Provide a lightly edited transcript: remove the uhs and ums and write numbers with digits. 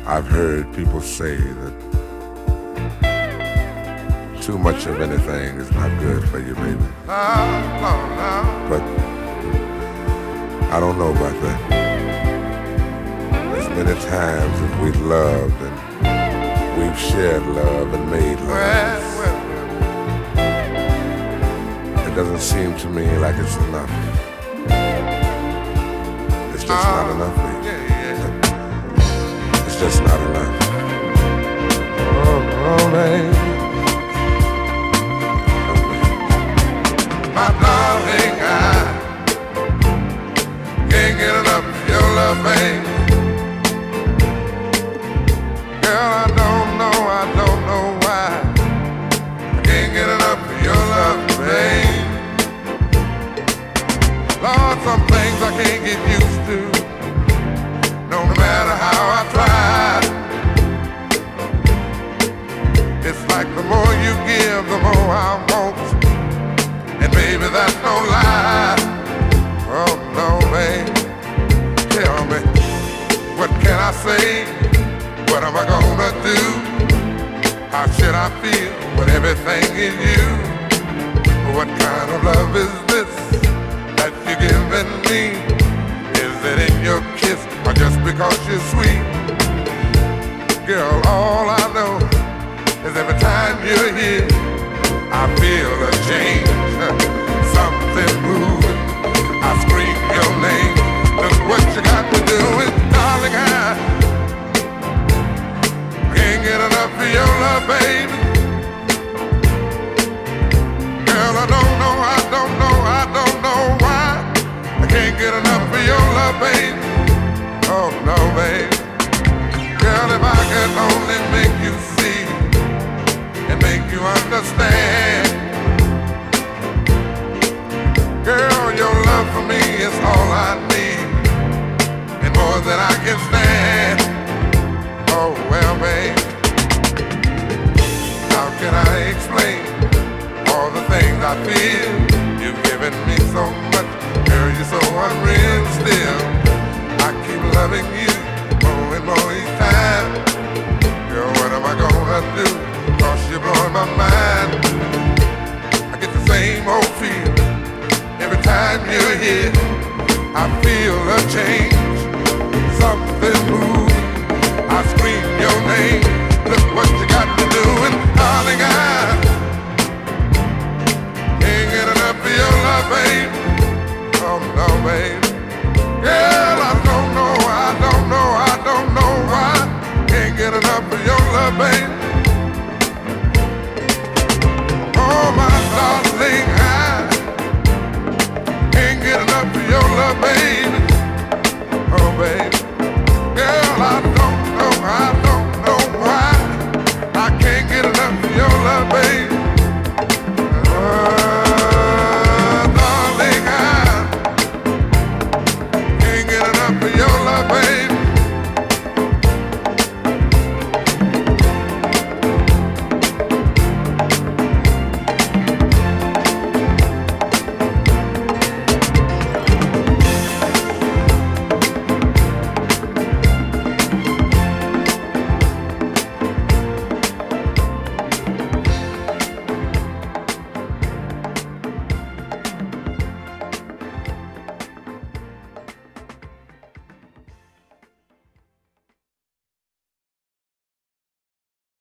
I've heard people say that too much of anything is not good for you, baby. But I don't know about that. As many times as we've loved and we've shared love and made love, it doesn't seem to me like it's enough. It's just not enough, baby. It's just not enough. Oh, baby. My darling, I can't get enough of your love, baby. Girl, I don't know why I can't get enough of your love, baby. Lord, some things I can't get used to, no matter how I try. It's like the more you give, the more I want. And baby, that's no lie. Oh no, babe. Tell me, what can I say? What am I gonna do? How should I feel with everything in you? What kind of love is this that you're giving me? Is it in your kiss or just because you're sweet? Girl, all I know is every time you're here, I feel a change, something moving. I scream your name. Look what you got to do with, darling. I can't get enough of your love, baby. Girl, I don't know why I can't get enough of your love, baby. Oh no, baby. Girl, if I could only make you see and make you understand. Girl, your love for me is all I need, and more than I can stand. Oh well, babe, how can I explain all the things I feel? You've given me so much, girl, you're so unreal still. I keep loving you more and more each time. Girl, what am I gonna do? Cause you're blowing my mind. I get the same old feel every time you're here. I feel a change, something moving. I scream your name. Look what you got to do, and darling, I can't get enough of your love, babe. Oh no, babe. Girl, I don't know why. Can't get enough of your love, babe. Oh, my darling, I can't get enough of your love, baby. Oh, baby. Girl, I